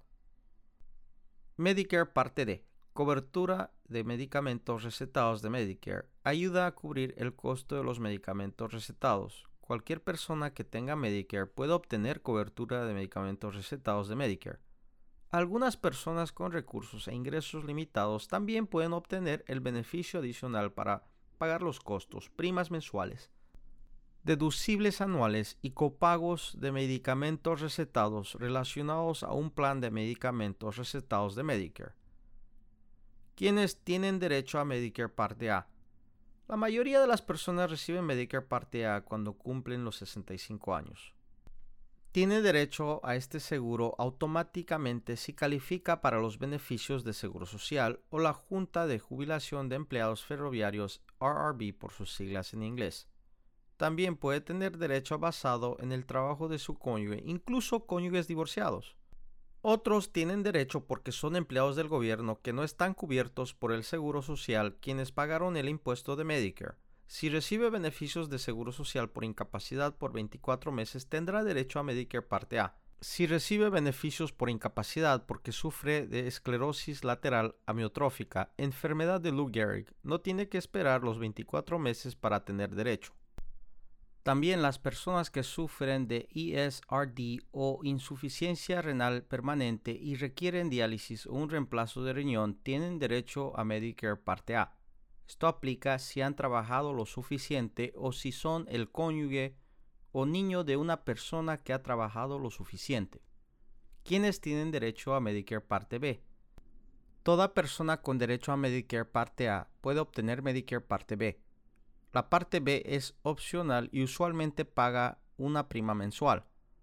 Medicare Parte D, cobertura de medicamentos recetados de Medicare, ayuda a cubrir el costo de los medicamentos recetados. Cualquier persona que tenga Medicare puede obtener cobertura de medicamentos recetados de Medicare. Algunas personas con recursos e ingresos limitados también pueden obtener el beneficio adicional para pagar los costos, primas mensuales, deducibles anuales y copagos de medicamentos recetados relacionados a un plan de medicamentos recetados de Medicare. ¿Quiénes tienen derecho a Medicare Parte A? La mayoría de las personas reciben Medicare Parte A cuando cumplen los sesenta y cinco años. Tiene derecho a este seguro automáticamente si califica para los beneficios de Seguro Social o la Junta de Jubilación de Empleados Ferroviarios R R B por sus siglas en inglés. También puede tener derecho basado en el trabajo de su cónyuge, incluso cónyuges divorciados. Otros tienen derecho porque son empleados del gobierno que no están cubiertos por el Seguro Social, quienes pagaron el impuesto de Medicare. Si recibe beneficios de Seguro Social por incapacidad por veinticuatro meses, tendrá derecho a Medicare Parte A. Si recibe beneficios por incapacidad porque sufre de esclerosis lateral amiotrófica, enfermedad de Lou Gehrig, no tiene que esperar los veinticuatro meses para tener derecho. También las personas que sufren de E S R D o insuficiencia renal permanente y requieren diálisis o un reemplazo de riñón tienen derecho a Medicare Parte A. Esto aplica si han trabajado lo suficiente o si son el cónyuge o niño de una persona que ha trabajado lo suficiente. ¿Quiénes tienen derecho a Medicare Parte B? Toda persona con derecho a Medicare Parte A puede obtener Medicare Parte B. La Parte B es opcional y usualmente paga una prima mensual.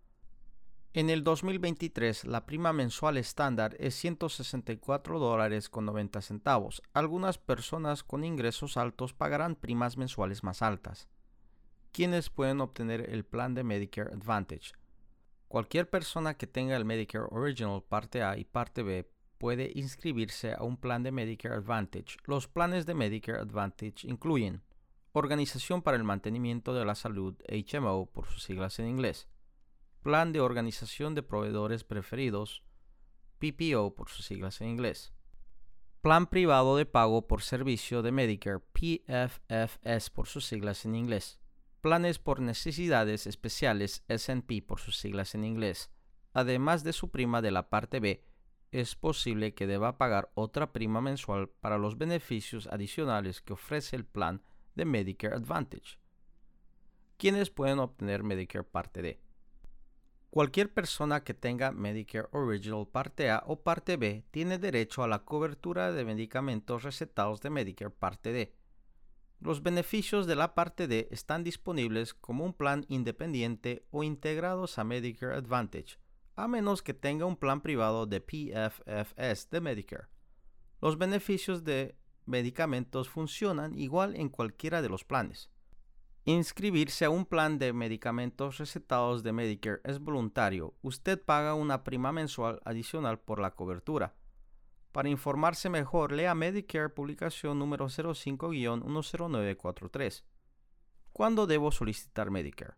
En el dos mil veintitrés, la prima mensual estándar es ciento sesenta y cuatro dólares con noventa centavos. Algunas personas con ingresos altos pagarán primas mensuales más altas. ¿Quiénes pueden obtener el plan de Medicare Advantage? Cualquier persona que tenga el Medicare Original Parte A y Parte B puede inscribirse a un plan de Medicare Advantage. Los planes de Medicare Advantage incluyen Organización para el Mantenimiento de la Salud, H M O por sus siglas en inglés, Plan de Organización de Proveedores Preferidos, P P O por sus siglas en inglés, Plan Privado de Pago por Servicio de Medicare, P F F S por sus siglas en inglés, Planes por Necesidades Especiales, S N P por sus siglas en inglés. Además de su prima de la Parte B, es posible que deba pagar otra prima mensual para los beneficios adicionales que ofrece el plan de Medicare Advantage. ¿Quiénes pueden obtener Medicare Parte D? Cualquier persona que tenga Medicare Original Parte A o Parte B tiene derecho a la cobertura de medicamentos recetados de Medicare Parte D. Los beneficios de la Parte D están disponibles como un plan independiente o integrados a Medicare Advantage, a menos que tenga un plan privado de P F F S de Medicare. Los beneficios de medicamentos funcionan igual en cualquiera de los planes. Inscribirse a un plan de medicamentos recetados de Medicare es voluntario. Usted paga una prima mensual adicional por la cobertura. Para informarse mejor, lea Medicare publicación número cero cinco guión uno cero nueve cuatro tres. ¿Cuándo debo solicitar Medicare?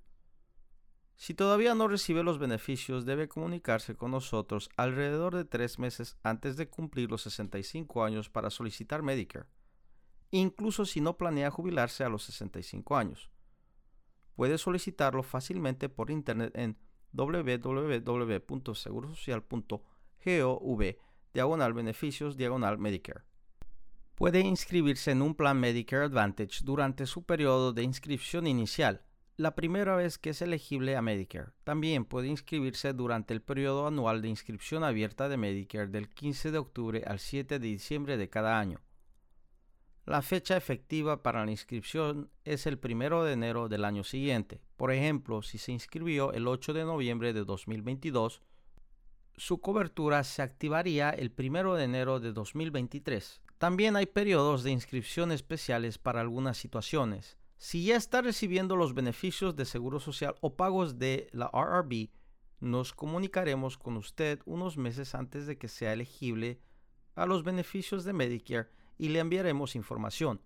Si todavía no recibe los beneficios, debe comunicarse con nosotros alrededor de tres meses antes de cumplir los sesenta y cinco años para solicitar Medicare, incluso si no planea jubilarse a los sesenta y cinco años. Puede solicitarlo fácilmente por internet en w w w punto segurosocial punto gov diagonal beneficios diagonal Medicare. Puede inscribirse en un plan Medicare Advantage durante su periodo de inscripción inicial. la primera vez que es elegible a Medicare. También puede inscribirse durante el periodo anual de inscripción abierta de Medicare del quince de octubre al siete de diciembre de cada año. La fecha efectiva para la inscripción es el primero de enero del año siguiente. Por ejemplo, si se inscribió el ocho de noviembre de dos mil veintidós, su cobertura se activaría el primero de enero de dos mil veintitrés. También hay periodos de inscripción especiales para algunas situaciones. Si ya está recibiendo los beneficios de Seguro Social o pagos de la R R B, nos comunicaremos con usted unos meses antes de que sea elegible a los beneficios de Medicare y le enviaremos información.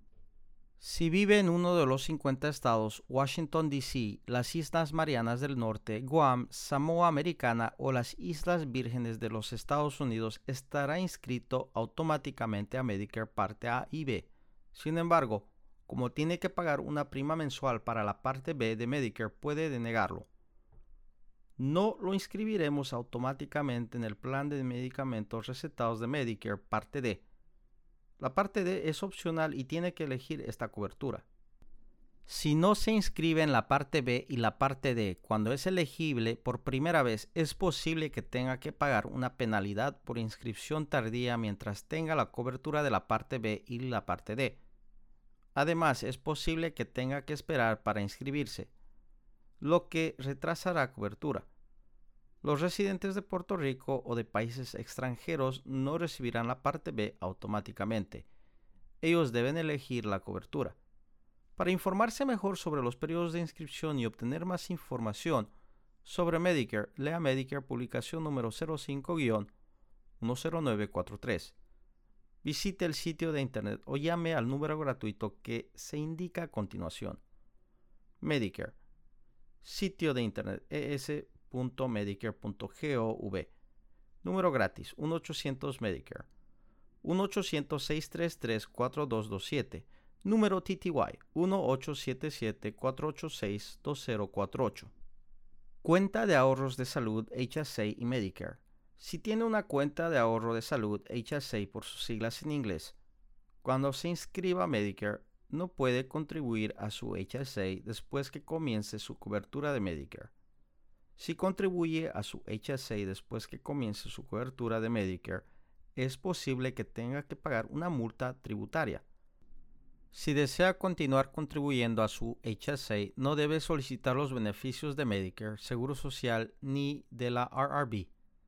Si vive en uno de los cincuenta estados, Washington D C, las Islas Marianas del Norte, Guam, Samoa Americana o las Islas Vírgenes de los Estados Unidos, estará inscrito automáticamente a Medicare Parte A y B. Sin embargo, como tiene que pagar una prima mensual para la Parte B de Medicare, puede denegarlo. No lo inscribiremos automáticamente en el plan de medicamentos recetados de Medicare Parte D. La Parte D es opcional y tiene que elegir esta cobertura. Si no se inscribe en la Parte B y la Parte D cuando es elegible por primera vez, es posible que tenga que pagar una penalidad por inscripción tardía mientras tenga la cobertura de la Parte B y la Parte D. Además, es posible que tenga que esperar para inscribirse, lo que retrasará cobertura. Los residentes de Puerto Rico o de países extranjeros no recibirán la Parte B automáticamente. Ellos deben elegir la cobertura. Para informarse mejor sobre los periodos de inscripción y obtener más información sobre Medicare, lea Medicare publicación número cero cinco guión uno cero nueve cuatro tres. Visite el sitio de internet o llame al número gratuito que se indica a continuación. Medicare. Sitio de internet e s punto medicare punto gov. Número gratis uno ochocientos Medicare. uno ochocientos seis tres tres cuatro dos dos siete. Número T T Y uno ocho siete siete cuatro ocho seis dos cero cuatro ocho. Cuenta de ahorros de salud H S A y Medicare. Si tiene una cuenta de ahorro de salud H S A por sus siglas en inglés, cuando se inscriba a Medicare, no puede contribuir a su H S A después que comience su cobertura de Medicare. Si contribuye a su H S A después que comience su cobertura de Medicare, es posible que tenga que pagar una multa tributaria. Si desea continuar contribuyendo a su H S A, no debe solicitar los beneficios de Medicare, Seguro Social ni de la R R B.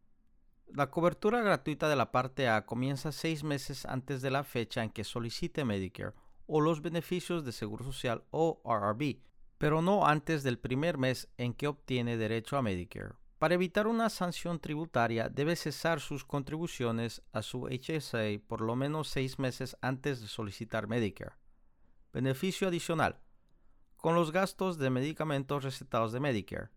La cobertura gratuita de la Parte A comienza seis meses antes de la fecha en que solicite Medicare o los beneficios de Seguro Social o R R B, pero no antes del primer mes en que obtiene derecho a Medicare. Para evitar una sanción tributaria, debe cesar sus contribuciones a su H S A por lo menos seis meses antes de solicitar Medicare. Beneficio adicional. Con los gastos de medicamentos recetados de Medicare.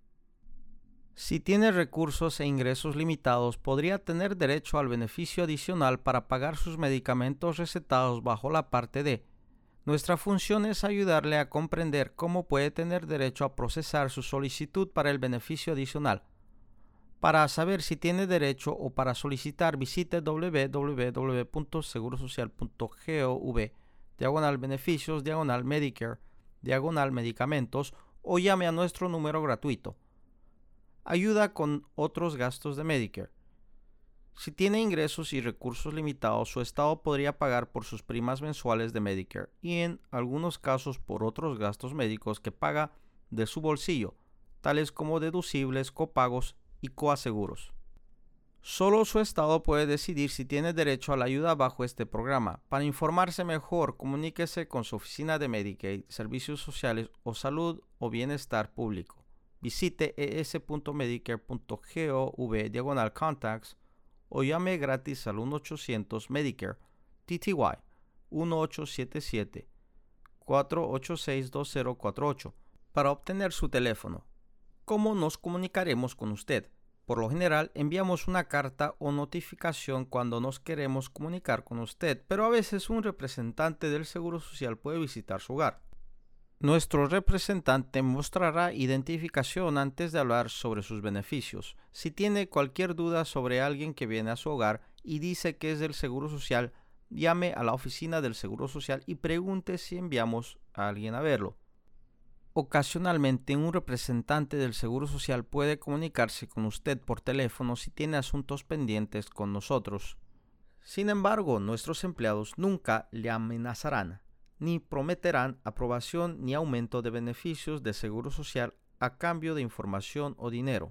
Si tiene recursos e ingresos limitados, podría tener derecho al beneficio adicional para pagar sus medicamentos recetados bajo la Parte D. Nuestra función es ayudarle a comprender cómo puede tener derecho a procesar su solicitud para el beneficio adicional. Para saber si tiene derecho o para solicitar, visite w w w punto seguro social punto gov, diagonal beneficios, diagonal Medicare, diagonal medicamentos o llame a nuestro número gratuito. Ayuda con otros gastos de Medicare. Si tiene ingresos y recursos limitados, su estado podría pagar por sus primas mensuales de Medicare y en algunos casos por otros gastos médicos que paga de su bolsillo, tales como deducibles, copagos y coaseguros. Solo su estado puede decidir si tiene derecho a la ayuda bajo este programa. Para informarse mejor, comuníquese con su oficina de Medicaid, Servicios Sociales o Salud o Bienestar Público. Visite e s punto medicare punto gov diagonal contacts o llame gratis al uno ochocientos Medicare T T Y uno ocho siete siete cuatro ocho seis dos cero cuatro ocho para obtener su teléfono. ¿Cómo nos comunicaremos con usted? Por lo general, enviamos una carta o notificación cuando nos queremos comunicar con usted, pero a veces un representante del Seguro Social puede visitar su hogar. Nuestro representante mostrará identificación antes de hablar sobre sus beneficios. Si tiene cualquier duda sobre alguien que viene a su hogar y dice que es del Seguro Social, llame a la oficina del Seguro Social y pregunte si enviamos a alguien a verlo. Ocasionalmente, un representante del Seguro Social puede comunicarse con usted por teléfono si tiene asuntos pendientes con nosotros. Sin embargo, nuestros empleados nunca le amenazarán, ni prometerán aprobación ni aumento de beneficios de Seguro Social a cambio de información o dinero.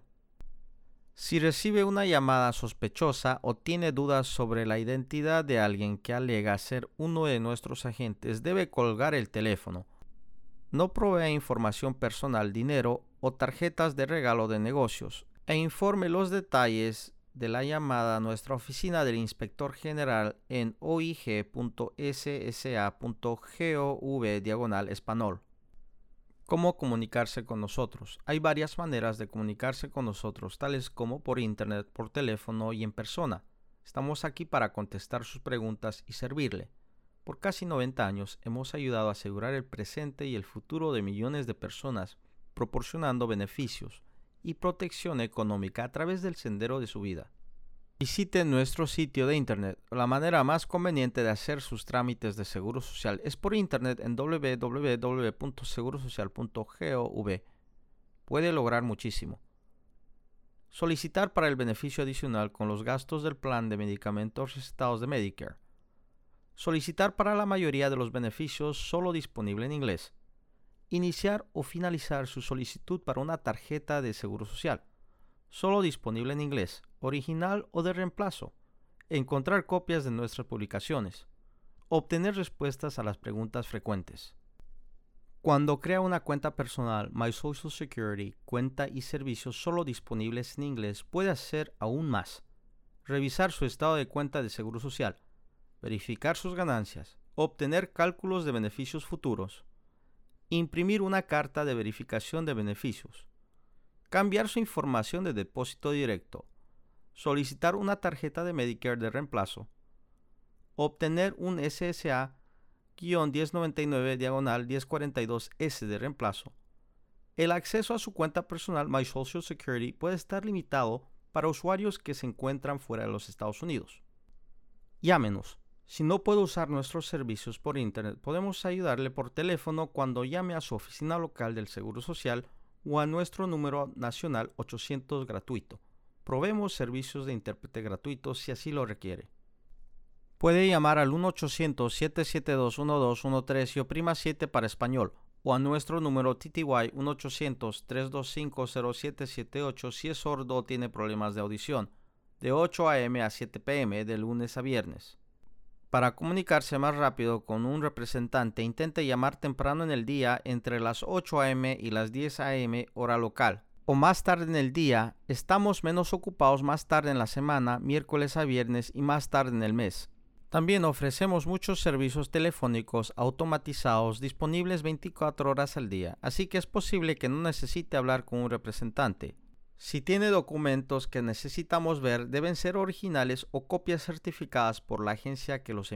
Si recibe una llamada sospechosa o tiene dudas sobre la identidad de alguien que alega ser uno de nuestros agentes, debe colgar el teléfono. No provea información personal, dinero o tarjetas de regalo de negocios, e informe los detalles de la llamada a nuestra oficina del Inspector General en oig punto s s a punto gov diagonal español. ¿Cómo comunicarse con nosotros? Hay varias maneras de comunicarse con nosotros, tales como por internet, por teléfono y en persona. Estamos aquí para contestar sus preguntas y servirle. Por casi noventa años hemos ayudado a asegurar el presente y el futuro de millones de personas, proporcionando beneficios y protección económica a través del sendero de su vida. Visite nuestro sitio de internet. La manera más conveniente de hacer sus trámites de seguro social es por internet en doble u doble u doble u punto seguro social punto gov. Puede lograr muchísimo. Solicitar para el beneficio adicional con los gastos del plan de medicamentos recetados de Medicare. Solicitar para la mayoría de los beneficios solo disponible en inglés. Iniciar o finalizar su solicitud para una tarjeta de seguro social. Solo disponible en inglés, original o de reemplazo. Encontrar copias de nuestras publicaciones. Obtener respuestas a las preguntas frecuentes. Cuando crea una cuenta personal, My Social Security, cuenta y servicios solo disponibles en inglés, puede hacer aún más. Revisar su estado de cuenta de seguro social. Verificar sus ganancias. Obtener cálculos de beneficios futuros. Imprimir una carta de verificación de beneficios. Cambiar su información de depósito directo. Solicitar una tarjeta de Medicare de reemplazo. Obtener un S S A diez noventa y nueve diagonal diez cuarenta y dos S de reemplazo. El acceso a su cuenta personal My Social Security puede estar limitado para usuarios que se encuentran fuera de los Estados Unidos. Llámenos. Si no puede usar nuestros servicios por internet, podemos ayudarle por teléfono cuando llame a su oficina local del Seguro Social o a nuestro número nacional ochocientos gratuito. Proveemos servicios de intérprete gratuito si así lo requiere. Puede llamar al uno ochocientos, siete siete dos, uno dos uno tres y oprima siete para español, o a nuestro número T T Y uno ochocientos, tres dos cinco, cero siete siete ocho si es sordo o tiene problemas de audición, de ocho a eme a siete pe eme de lunes a viernes. Para comunicarse más rápido con un representante, intente llamar temprano en el día entre las ocho a eme y las diez a eme hora local, o más tarde en el día. Estamos menos ocupados más tarde en la semana, miércoles a viernes y más tarde en el mes. También ofrecemos muchos servicios telefónicos automatizados disponibles veinticuatro horas al día, así que es posible que no necesite hablar con un representante. Si tiene documentos que necesitamos ver, deben ser originales o copias certificadas por la agencia que los